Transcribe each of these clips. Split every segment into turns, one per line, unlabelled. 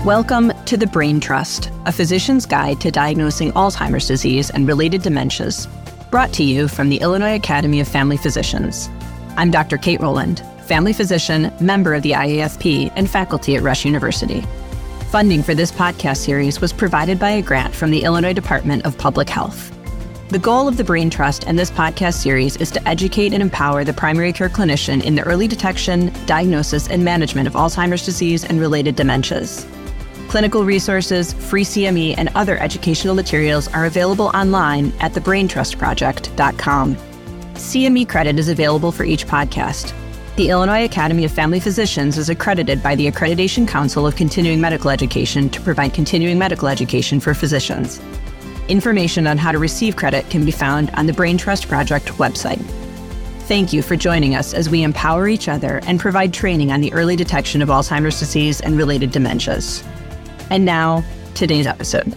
Welcome to The Brain Trust, a physician's guide to diagnosing Alzheimer's disease and related dementias, brought to you from the Illinois Academy of Family Physicians. I'm Dr. Kate Rowland, family physician, member of the IAFP, and faculty at Rush University. Funding for this podcast series was provided by a grant from the Illinois Department of Public Health. The goal of the Brain Trust and this podcast series is to educate and empower the primary care clinician in the early detection, diagnosis, and management of Alzheimer's disease and related dementias. Clinical resources, free CME, and other educational materials are available online at thebraintrustproject.com. CME credit is available for each podcast. The Illinois Academy of Family Physicians is accredited by the Accreditation Council of Continuing Medical Education to provide continuing medical education for physicians. Information on how to receive credit can be found on the Brain Trust Project website. Thank you for joining us as we empower each other and provide training on the early detection of Alzheimer's disease and related dementias. And now, today's episode.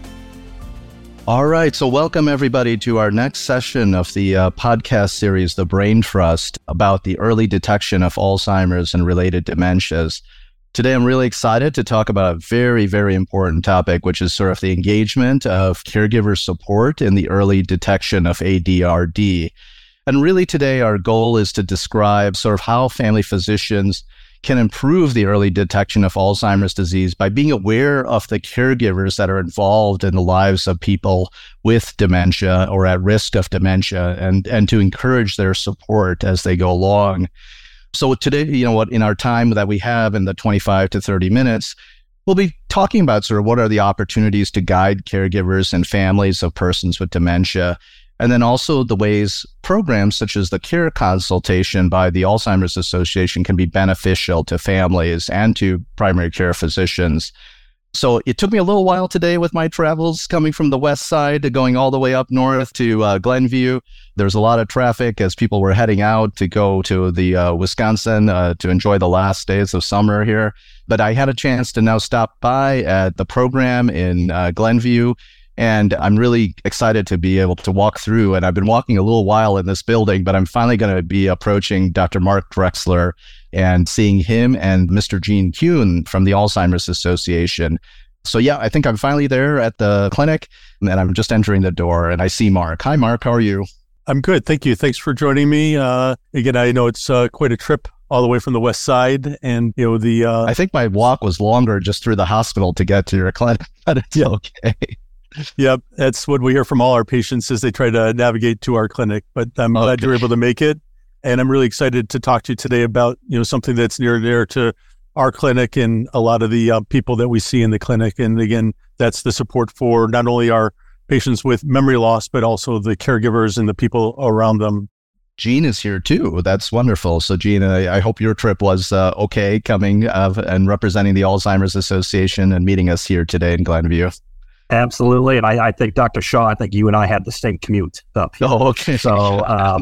All right, so welcome everybody to our next session of the podcast series, The Brain Trust, about the early detection of Alzheimer's and related dementias. Today, I'm really excited to talk about a very, very important topic, which is sort of the engagement of caregiver support in the early detection of ADRD. And really today, our goal is to describe sort of how family physicians can improve the early detection of Alzheimer's disease by being aware of the caregivers that are involved in the lives of people with dementia or at risk of dementia, and to encourage their support as they go along. So today, in our time that we have in the 25 to 30 minutes, we'll be talking about sort of what are the opportunities to guide caregivers and families of persons with dementia. And then also the ways programs such as the care consultation by the Alzheimer's Association can be beneficial to families and to primary care physicians. So it took me a little while today with my travels coming from the west side to going all the way up north to Glenview. There's a lot of traffic as people were heading out to go to the Wisconsin to enjoy the last days of summer here. But I had a chance to now stop by at the program in Glenview. And I'm really excited to be able to walk through. And I've been walking a little while in this building, but I'm finally going to be approaching Dr. Mark Drexler and seeing him and Mr. Gene Kuhn from the Alzheimer's Association. So yeah, I think I'm finally there at the clinic, and I'm just entering the door and I see Mark. Hi, Mark. How are you?
I'm good. Thank you. Thanks for joining me. Again, I know it's quite a trip all the way from the west side, and
I think my walk was longer just through the hospital to get to your clinic, but it's okay.
Yeah, that's what we hear from all our patients as they try to navigate to our clinic. But I'm glad you're able to make it. And I'm really excited to talk to you today about, something that's near and dear to our clinic and a lot of the people that we see in the clinic. And again, that's the support for not only our patients with memory loss, but also the caregivers and the people around them.
Gene is here too. That's wonderful. So Gene, I hope your trip was okay coming and representing the Alzheimer's Association and meeting us here today in Glenview.
Absolutely. And I think, Dr. Shaw, I think you and I had the same commute up here.
Oh, okay.
So,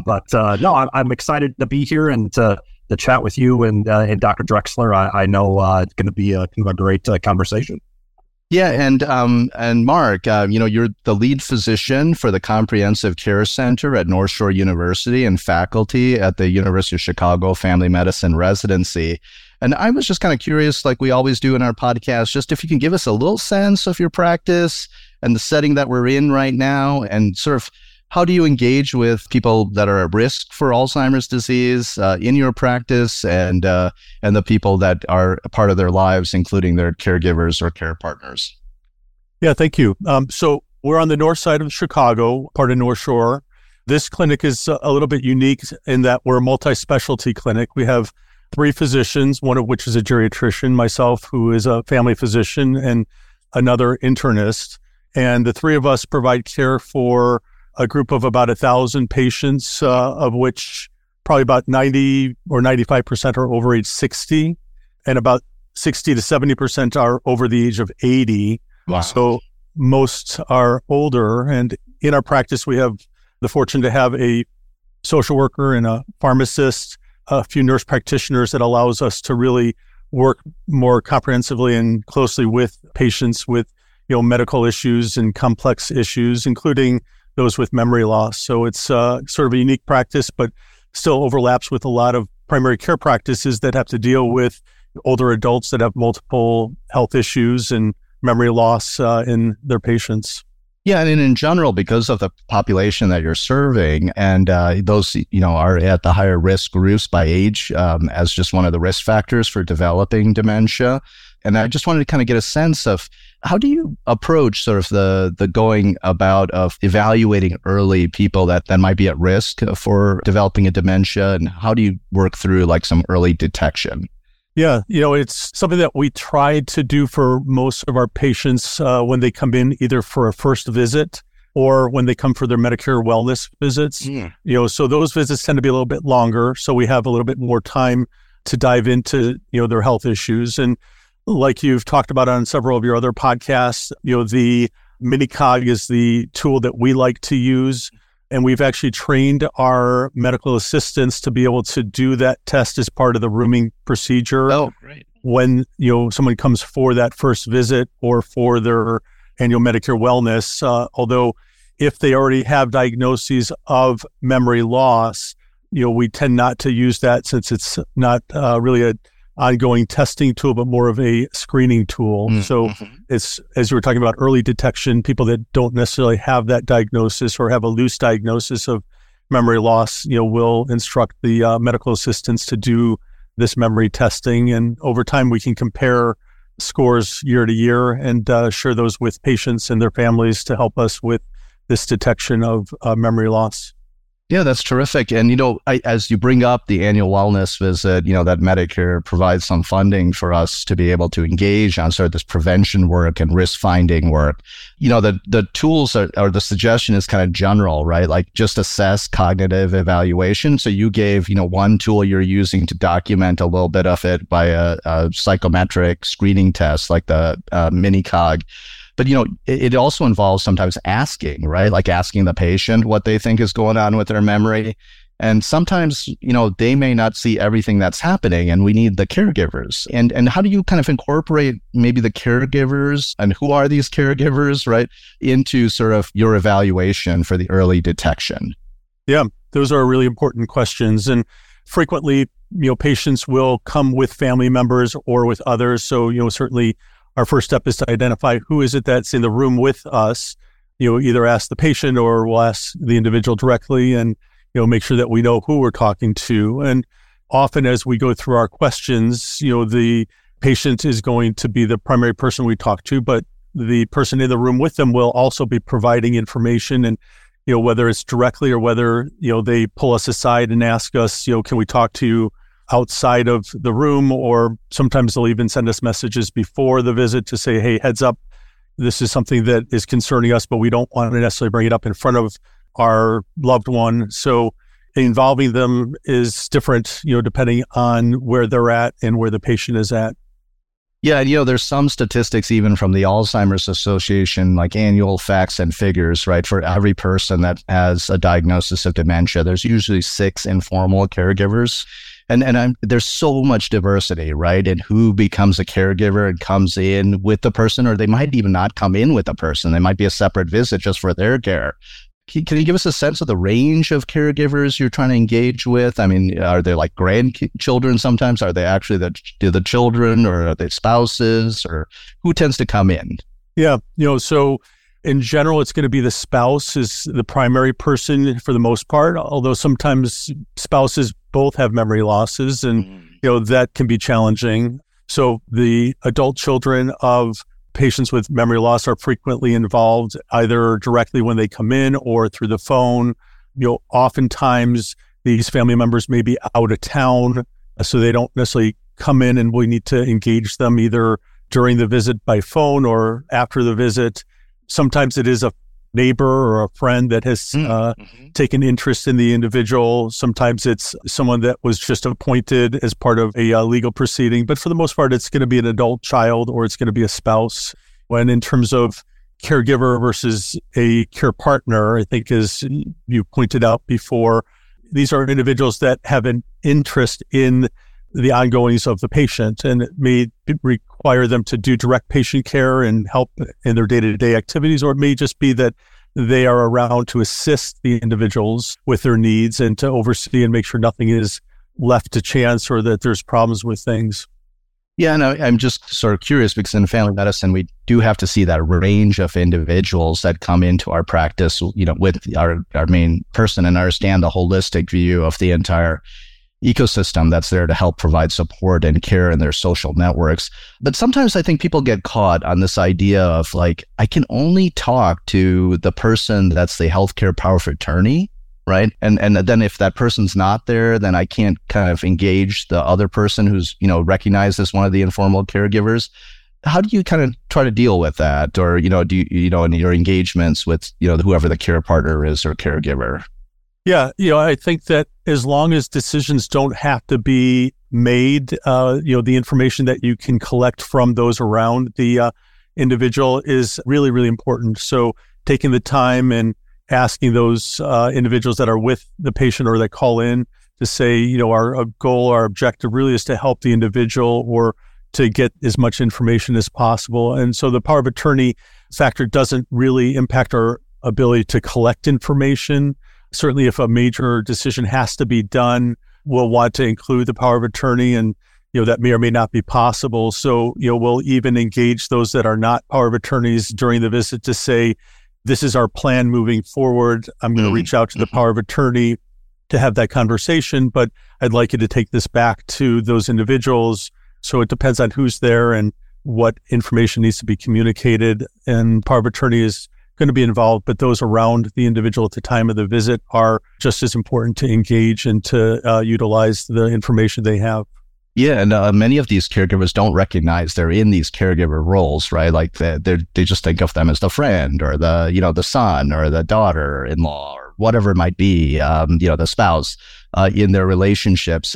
no, I'm excited to be here and to chat with you and Dr. Drexler. I know it's going to be a great conversation.
Yeah. And Mark, you're the lead physician for the Comprehensive Care Center at North Shore University and faculty at the University of Chicago Family Medicine Residency. And I was just kind of curious, like we always do in our podcast, just if you can give us a little sense of your practice and the setting that we're in right now, and sort of how do you engage with people that are at risk for Alzheimer's disease in your practice, and the people that are a part of their lives, including their caregivers or care partners?
Yeah, thank you. So we're on the north side of Chicago, part of North Shore. This clinic is a little bit unique in that we're a multi-specialty clinic. We have 3 physicians, one of which is a geriatrician, myself, who is a family physician, and another internist. And the 3 of us provide care for a group of about 1,000 patients, of which probably about 90 or 95% are over age 60, and about 60 to 70% are over the age of 80.
Wow.
So most are older. And in our practice, we have the fortune to have a social worker and a pharmacist, a few nurse practitioners that allows us to really work more comprehensively and closely with patients with, medical issues and complex issues, including those with memory loss. So it's sort of a unique practice, but still overlaps with a lot of primary care practices that have to deal with older adults that have multiple health issues and memory loss in their patients.
Yeah, and in general, because of the population that you're serving, and those are at the higher risk groups by age, as just one of the risk factors for developing dementia. And I just wanted to kind of get a sense of how do you approach sort of the going about of evaluating early people that might be at risk for developing a dementia, and how do you work through like some early detection?
Yeah, it's something that we try to do for most of our patients when they come in, either for a first visit or when they come for their Medicare wellness visits. So those visits tend to be a little bit longer. So we have a little bit more time to dive into, their health issues. And like you've talked about on several of your other podcasts, the Minicog is the tool that we like to use. And we've actually trained our medical assistants to be able to do that test as part of the rooming procedure.
Oh, great.
When, someone comes for that first visit or for their annual Medicare wellness. Although if they already have diagnoses of memory loss, we tend not to use that since it's not really an ongoing testing tool, but more of a screening tool. Mm-hmm. So it's, as you were talking about, early detection, people that don't necessarily have that diagnosis or have a loose diagnosis of memory loss, will instruct the medical assistants to do this memory testing. And over time, we can compare scores year to year and share those with patients and their families to help us with this detection of memory loss.
Yeah, that's terrific. And, as you bring up the annual wellness visit, that Medicare provides some funding for us to be able to engage on sort of this prevention work and risk finding work. The tools or the suggestion is kind of general, right? Like just assess cognitive evaluation. So you gave, one tool you're using to document a little bit of it by a psychometric screening test like the Minicog. But, it also involves sometimes asking, right? Like asking the patient what they think is going on with their memory. And sometimes, they may not see everything that's happening, and we need the caregivers. And how do you kind of incorporate maybe the caregivers, and who are these caregivers, right, into sort of your evaluation for the early detection?
Yeah, those are really important questions. And frequently, patients will come with family members or with others. So, certainly our first step is to identify who is it that's in the room with us. Either ask the patient or we'll ask the individual directly and, make sure that we know who we're talking to. And often as we go through our questions, the patient is going to be the primary person we talk to, but the person in the room with them will also be providing information. And, whether it's directly or whether, they pull us aside and ask us, can we talk to you outside of the room, or sometimes they'll even send us messages before the visit to say, hey, heads up, this is something that is concerning us, but we don't want to necessarily bring it up in front of our loved one. So involving them is different, depending on where they're at and where the patient is at.
Yeah, there's some statistics even from the Alzheimer's Association, like annual facts and figures, right? For every person that has a diagnosis of dementia, there's usually 6 informal caregivers. And there's so much diversity, right? And who becomes a caregiver and comes in with the person, or they might even not come in with the person. They might be a separate visit just for their care. Can you give us a sense of the range of caregivers you're trying to engage with? I mean, are they like grandchildren sometimes? Are they actually the children, or are they spouses, or who tends to come in?
Yeah, so in general, it's going to be the spouse is the primary person for the most part, although sometimes spouses both have memory losses, and that can be challenging. So the adult children of patients with memory loss are frequently involved either directly when they come in or through the phone. Oftentimes these family members may be out of town, so they don't necessarily come in, and we need to engage them either during the visit by phone or after the visit. Sometimes it is a neighbor or a friend that has taken interest in the individual. Sometimes it's someone that was just appointed as part of a legal proceeding. But for the most part, it's going to be an adult child or it's going to be a spouse. When in terms of caregiver versus a care partner, I think as you pointed out before, these are individuals that have an interest in the ongoings of the patient, and it may require them to do direct patient care and help in their day-to-day activities, or it may just be that they are around to assist the individuals with their needs and to oversee and make sure nothing is left to chance or that there's problems with things.
Yeah, and I'm just sort of curious because in family medicine, we do have to see that range of individuals that come into our practice, with our main person and understand the holistic view of the entire ecosystem that's there to help provide support and care in their social networks. But sometimes I think people get caught on this idea of like, I can only talk to the person that's the healthcare power of attorney, right? And then if that person's not there, then I can't kind of engage the other person who's, recognized as one of the informal caregivers. How do you kind of try to deal with that? Or, do you, in your engagements with, whoever the care partner is or caregiver?
Yeah, I think that as long as decisions don't have to be made, the information that you can collect from those around the individual is really, really important. So taking the time and asking those individuals that are with the patient or that call in to say, our goal, our objective really is to help the individual or to get as much information as possible. And so the power of attorney factor doesn't really impact our ability to collect information. Certainly, if a major decision has to be done, we'll want to include the power of attorney, and that may or may not be possible. So, we'll even engage those that are not power of attorneys during the visit to say, this is our plan moving forward. I'm going to reach out to the power of attorney to have that conversation, but I'd like you to take this back to those individuals. So it depends on who's there and what information needs to be communicated. And power of attorney is going to be involved, but those around the individual at the time of the visit are just as important to engage and to utilize the information they have.
Yeah, and many of these caregivers don't recognize they're in these caregiver roles, right? Like they just think of them as the friend or the son or the daughter-in-law or whatever it might be, the spouse in their relationships.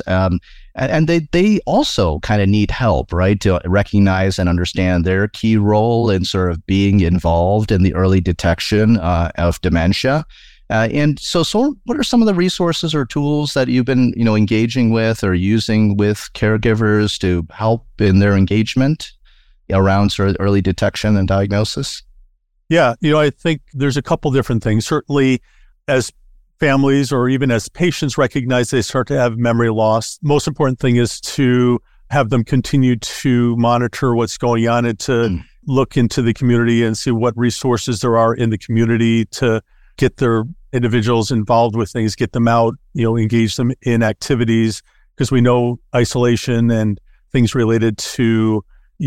And they also kind of need help, right, to recognize and understand their key role in sort of being involved in the early detection of dementia. And so what are some of the resources or tools that you've been, engaging with or using with caregivers to help in their engagement around sort of early detection and diagnosis?
Yeah, I think there's a couple different things. Certainly, as families or even as patients recognize they start to have memory loss, most important thing is to have them continue to monitor what's going on and to look into the community and see what resources there are in the community to get their individuals involved with things, get them out, engage them in activities, because we know isolation and things related to,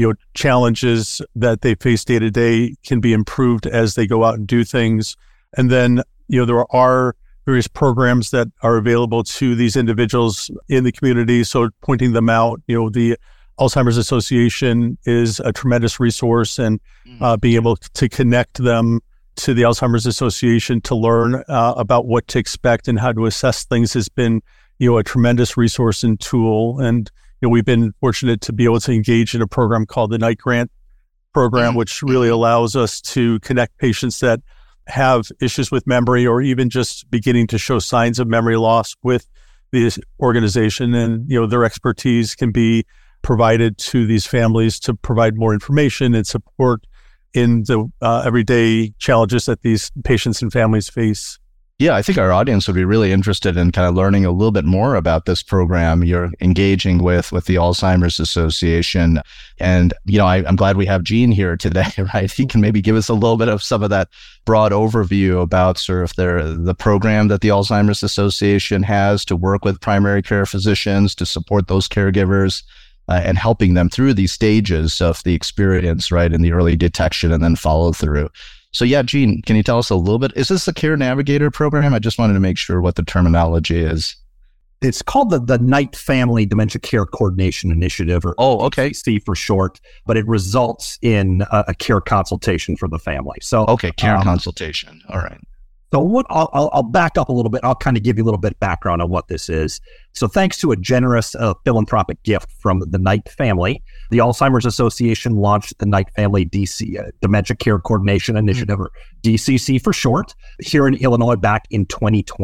challenges that they face day to day can be improved as they go out and do things. And then, there are various programs that are available to these individuals in the community. So pointing them out, the Alzheimer's Association is a tremendous resource, and being able to connect them to the Alzheimer's Association to learn about what to expect and how to assess things has been, a tremendous resource and tool. And, we've been fortunate to be able to engage in a program called the Night Grant program, which really allows us to connect patients that have issues with memory or even just beginning to show signs of memory loss with this organization. And, their expertise can be provided to these families to provide more information and support in the everyday challenges that these patients and families face.
Yeah, I think our audience would be really interested in kind of learning a little bit more about this program you're engaging with the Alzheimer's Association. And, I'm glad we have Gene here today, right? He can maybe give us a little bit of some of that broad overview about sort of the program that the Alzheimer's Association has to work with primary care physicians to support those caregivers and helping them through these stages of the experience, right, in the early detection and then follow through. So yeah, Gene, can you tell us a little bit? Is this the Care Navigator program? I just wanted to make sure what the terminology is.
It's called the Knight Family Dementia Care Coordination Initiative, or DCC for short, but it results in a care consultation for the family. So
care consultation. All right.
So I'll back up a little bit. I'll kind of give you a little bit of background on what this is. So thanks to a generous philanthropic gift from the Knight family, the Alzheimer's Association launched the Knight Family Dementia Care Coordination Initiative, or DCC for short, here in Illinois back in 2020.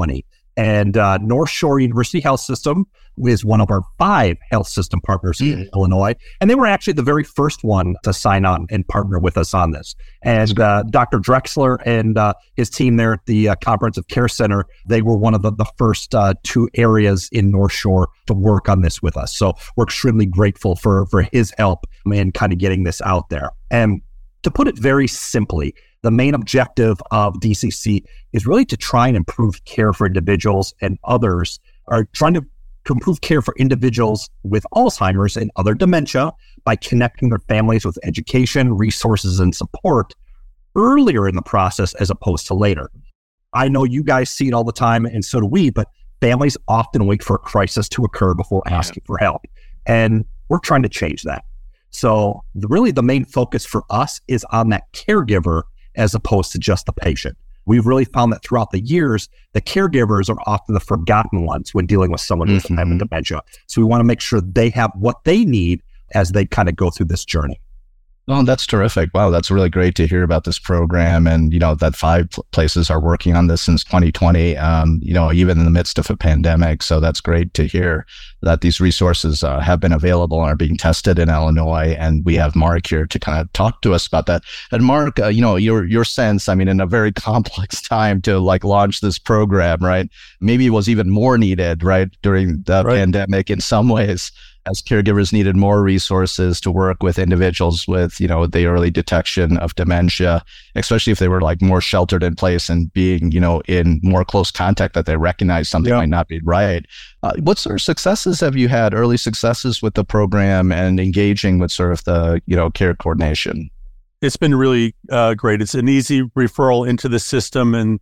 And North Shore University Health System is one of our 5 health system partners in Illinois. And they were actually the very first one to sign on and partner with us on this. And Dr. Drexler and his team there at the Comprehensive Care Center, they were one of the first 2 areas in North Shore to work on this with us. So we're extremely grateful for his help in kind of getting this out there. And to put it very simply, the main objective of DCC is really to try and improve care for individuals and others, are trying to improve care for individuals with Alzheimer's and other dementia by connecting their families with education, resources, and support earlier in the process as opposed to later. I know you guys see it all the time, and so do we, but families often wait for a crisis to occur before asking for help. And we're trying to change that. So really the main focus for us is on that caregiver as opposed to just the patient. We've really found that throughout the years, the caregivers are often the forgotten ones when dealing with someone with dementia. So we want to make sure they have what they need as they kind of go through this journey.
Oh, that's terrific. Wow, that's really great to hear about this program. And, that 5 places are working on this since 2020, even in the midst of a pandemic. So that's great to hear that these resources have been available and are being tested in Illinois. And we have Mark here to kind of talk to us about that. And Mark, your sense, in a very complex time to launch this program, right? Maybe it was even more needed, right, during the pandemic in some ways, as caregivers needed more resources to work with individuals with, the early detection of dementia, especially if they were more sheltered in place and being, in more close contact that they recognize something might not be right. What sort of successes have you had, early successes with the program and engaging with sort of the, care coordination?
It's been really great. It's an easy referral into the system, and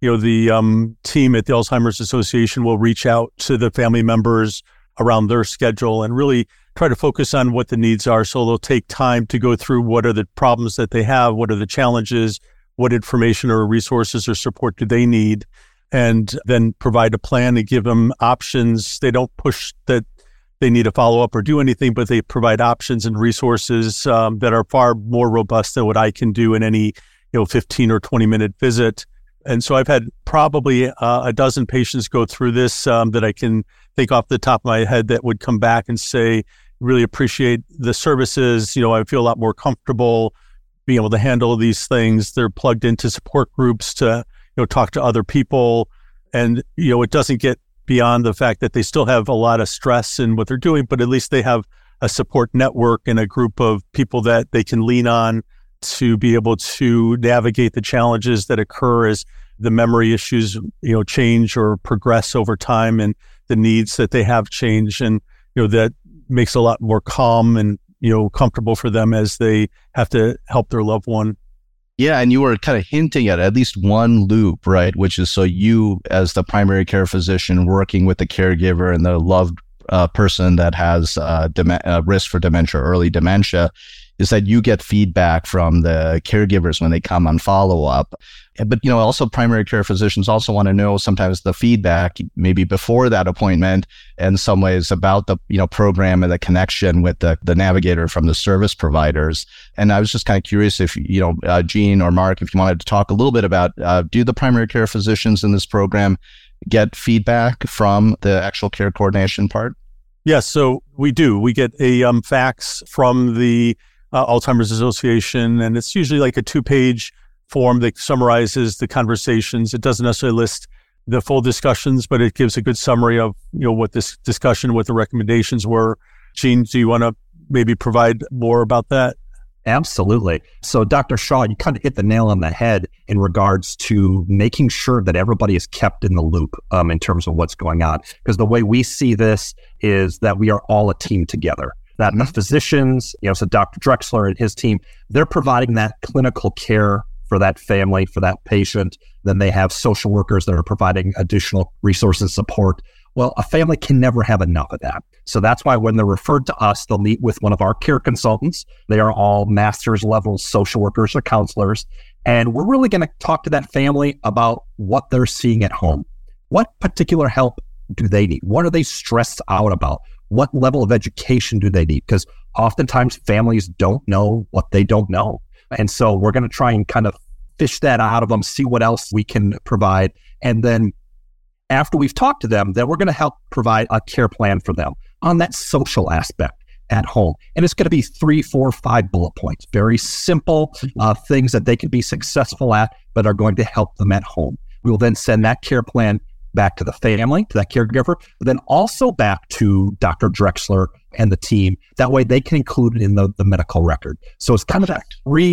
the team at the Alzheimer's Association will reach out to the family members around their schedule and really try to focus on what the needs are. So they'll take time to go through what are the problems that they have, what are the challenges, what information or resources or support do they need, and then provide a plan and give them options. They don't push that they need to follow up or do anything, but they provide options and resources that are far more robust than what I can do in any 15 or 20-minute visit. And so I've had probably a dozen patients go through this that I can think off the top of my head that would come back and say, really appreciate the services. I feel a lot more comfortable being able to handle these things. They're plugged into support groups to, talk to other people. And, it doesn't get beyond the fact that they still have a lot of stress in what they're doing, but at least they have a support network and a group of people that they can lean on to be able to navigate the challenges that occur as the memory issues, change or progress over time, and the needs that they have change. And, that makes a lot more calm and, comfortable for them as they have to help their loved one.
Yeah. And you were kind of hinting at least one loop, right? Which is so you as the primary care physician working with the caregiver and the loved person that has risk for dementia, early dementia, is that you get feedback from the caregivers when they come on follow-up. But, also primary care physicians also want to know sometimes the feedback maybe before that appointment in some ways about the, program and the connection with the navigator from the service providers. And I was just kind of curious if, Gene or Mark, if you wanted to talk a little bit about, do the primary care physicians in this program get feedback from the actual care coordination part?
Yes, so we do. We get a fax from the Alzheimer's Association, and it's usually like a 2-page form that summarizes the conversations. It doesn't necessarily list the full discussions, but it gives a good summary of what this discussion, what the recommendations were. Gene, do you want to maybe provide more about that?
Absolutely. So Dr. Shaw, you kind of hit the nail on the head in regards to making sure that everybody is kept in the loop in terms of what's going on. Because the way we see this is that we are all a team together. That the physicians, so Dr. Drexler and his team, they're providing that clinical care for that family, for that patient. Then they have social workers that are providing additional resources and support. Well, a family can never have enough of that. So that's why when they're referred to us, they'll meet with one of our care consultants. They are all master's level social workers or counselors. And we're really going to talk to that family about what they're seeing at home. What particular help do they need? What are they stressed out about? What level of education do they need? Because oftentimes families don't know what they don't know. And so we're going to try and kind of fish that out of them, see what else we can provide. And then After we've talked to them, then we're going to help provide a care plan for them on that social aspect at home. And it's going to be 3, 4, 5 bullet points, very simple things that they can be successful at, but are going to help them at home. We will then send that care plan back to the family, to that caregiver, but then also back to Dr. Drexler and the team. That way they can include it in the medical record. So it's kind of that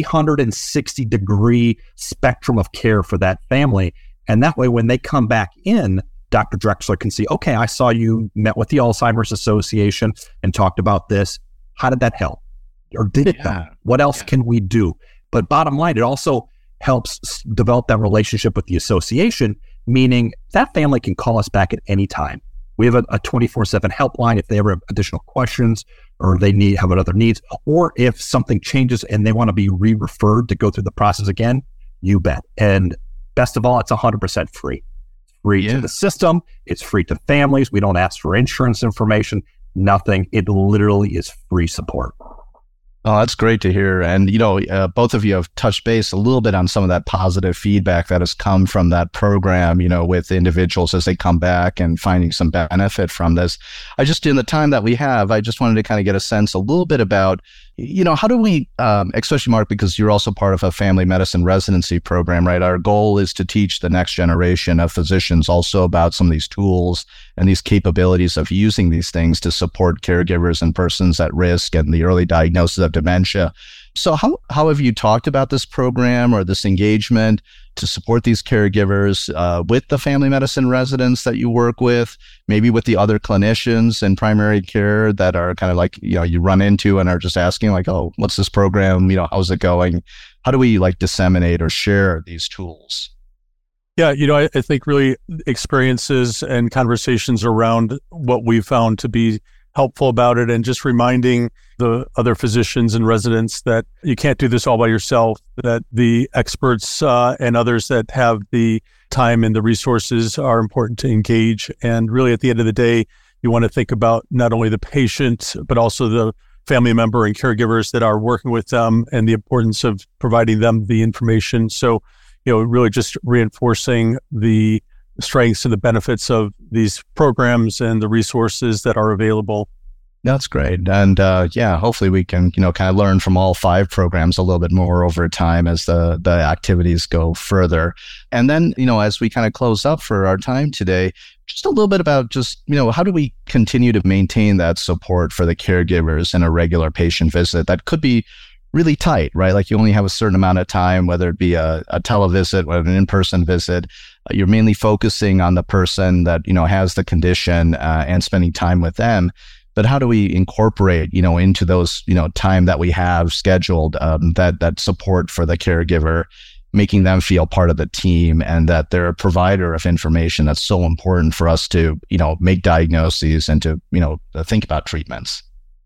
360-degree spectrum of care for that family. And that way, when they come back in, Dr. Drexler can see, okay, I saw you met with the Alzheimer's Association and talked about this. How did that help? Or did it help? What else can we do? But bottom line, it also helps develop that relationship with the association, meaning that family can call us back at any time. We have a 24/7 helpline if they ever have additional questions or they have other needs, or if something changes and they want to be re-referred to go through the process again, you bet. And best of all, it's 100% free. Free to the system. It's free to families. We don't ask for insurance information, nothing. It literally is free support.
Oh, that's great to hear. And, both of you have touched base a little bit on some of that positive feedback that has come from that program, with individuals as they come back and finding some benefit from this. In the time that we have, I just wanted to kind of get a sense a little bit about, how do we, especially Mark, because you're also part of a family medicine residency program, right? Our goal is to teach the next generation of physicians also about some of these tools and these capabilities of using these things to support caregivers and persons at risk and the early diagnosis of dementia. So how have you talked about this program or this engagement to support these caregivers with the family medicine residents that you work with, maybe with the other clinicians in primary care that are kind of like, you run into and are just asking like, oh, what's this program? How's it going? How do we disseminate or share these tools?
Yeah, I think really experiences and conversations around what we found to be helpful about it, and just reminding the other physicians and residents that you can't do this all by yourself, that the experts and others that have the time and the resources are important to engage. And really, at the end of the day, you want to think about not only the patient, but also the family member and caregivers that are working with them and the importance of providing them the information. So, really just reinforcing the strengths and the benefits of these programs and the resources that are available.
That's great. And hopefully we can, kind of learn from all 5 programs a little bit more over time as the activities go further. And then, as we kind of close up for our time today, just a little bit about just, how do we continue to maintain that support for the caregivers in a regular patient visit that could be really tight, right? Like you only have a certain amount of time, whether it be a televisit or an in-person visit. You're mainly focusing on the person that, has the condition and spending time with them. But how do we incorporate, into those, time that we have scheduled, that support for the caregiver, making them feel part of the team and that they're a provider of information that's so important for us to, make diagnoses and to, think about treatments?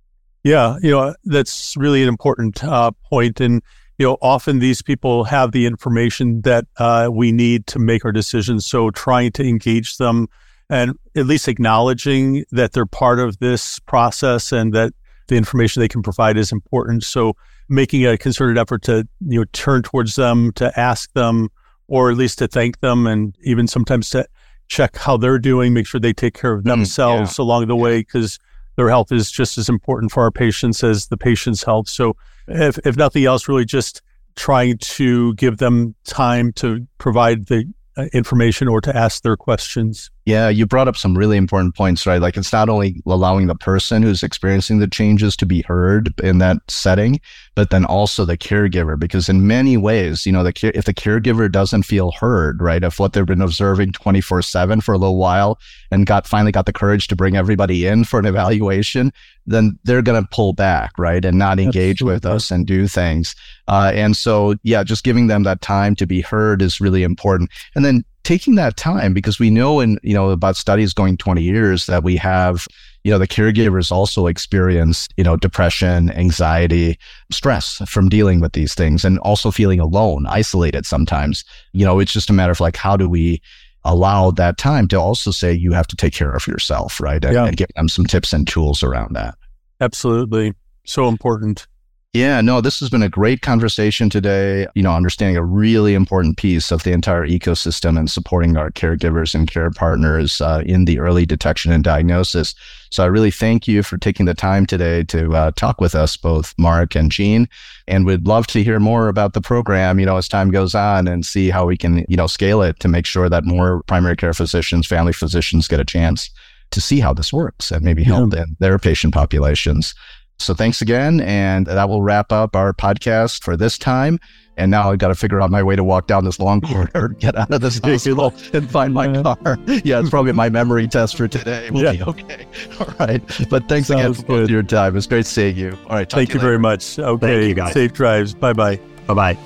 Yeah, that's really an important point. And, often these people have the information that we need to make our decisions. So trying to engage them and at least acknowledging that they're part of this process and that the information they can provide is important. So making a concerted effort to, turn towards them, to ask them, or at least to thank them, and even sometimes to check how they're doing, make sure they take care of themselves along the way, because their health is just as important for our patients as the patient's health. So if nothing else, really just trying to give them time to provide the information or to ask their questions.
Yeah, you brought up some really important points, right? Like it's not only allowing the person who's experiencing the changes to be heard in that setting, but then also the caregiver, because in many ways, if the caregiver doesn't feel heard, right, of what they've been observing 24/7 for a little while and finally got the courage to bring everybody in for an evaluation, then they're going to pull back, right, and not engage with us and do things. And so, just giving them that time to be heard is really important. And then taking that time, because we know about studies going 20 years that we have, the caregivers also experience, depression, anxiety, stress from dealing with these things, and also feeling alone, isolated sometimes. It's just a matter of how do we allow that time to also say you have to take care of yourself, right? And give them some tips and tools around that.
Absolutely. So important.
Yeah, no, this has been a great conversation today, understanding a really important piece of the entire ecosystem and supporting our caregivers and care partners in the early detection and diagnosis. So I really thank you for taking the time today to talk with us, both Mark and Jean, and we'd love to hear more about the program, as time goes on and see how we can, scale it to make sure that more primary care physicians, family physicians get a chance to see how this works and maybe help in their patient populations. So thanks again. And that will wrap up our podcast for this time. And now I've got to figure out my way to walk down this long corridor, get out of this hospital and find my car. Yeah, it's probably my memory test for today. We'll be okay. All right. But thanks again for your time. It's great seeing you. All right.
Thank you very much. Okay.
Thank you, guys.
Safe drives. Bye-bye.
Bye-bye.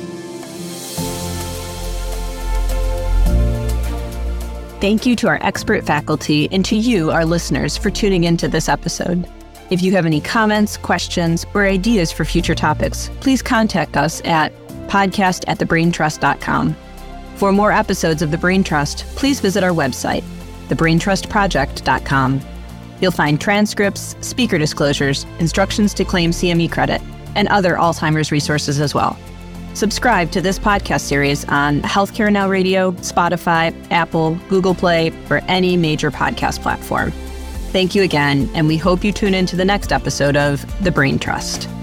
Thank you to our expert faculty and to you, our listeners, for tuning into this episode. If you have any comments, questions, or ideas for future topics, please contact us at podcast@thebraintrust.com. For more episodes of The Brain Trust, please visit our website, thebraintrustproject.com. You'll find transcripts, speaker disclosures, instructions to claim CME credit, and other Alzheimer's resources as well. Subscribe to this podcast series on Healthcare Now Radio, Spotify, Apple, Google Play, or any major podcast platform. Thank you again, and we hope you tune in to the next episode of The Brain Trust.